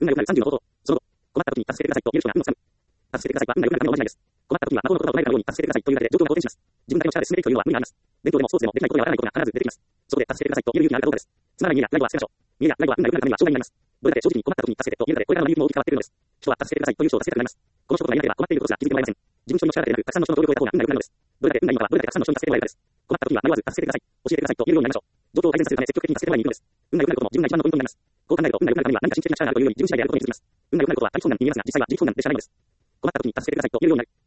運が良くなる30の方法。その後、困った時に助けてくださいと言える人が運をつかむ。助けてくださいは運が良くなるためのおまじないです。困った時には魔法の言葉を唱えるように助けてくださいというだけで状況が好転します。自分だけの力で進めていくというのは無理があります。勉強でもスポーツでもできないことやわからないことが必ず出てきます。そこで助けてくださいと言える勇気があるかどうかです。つまらない見栄やライドは捨てましょう。見栄やライドは運が良くなるためには障害になります。どれだけ正直に困った時に助けてと言えるだけこれからの理由も大きく変わっているのです。人は助けてくださいという人を助けたくなります。この一言がいなければ困っていることすら気づいてもらえません。自分一人の力でなく、たくさんの人の協力を得た方が運が良くなるのです。どれだけ運がいいのかは、どれだけたくさんの人に助けてもらえるかです。困った時には迷わず助けてください。教えてくださいと言えるようになりましょう。状況を改善させるため積極的に助けてもらいに行くのです。運が良くなることも自分が一番のポイントになります。こう考えると運が良くなるためには何か神秘的な力があるというより自分次第であることに気づきます。運が良くなることは他人困難に見えますが、実際は自己困難でしかないのです。困った時に助けてくださいと言えるようになる。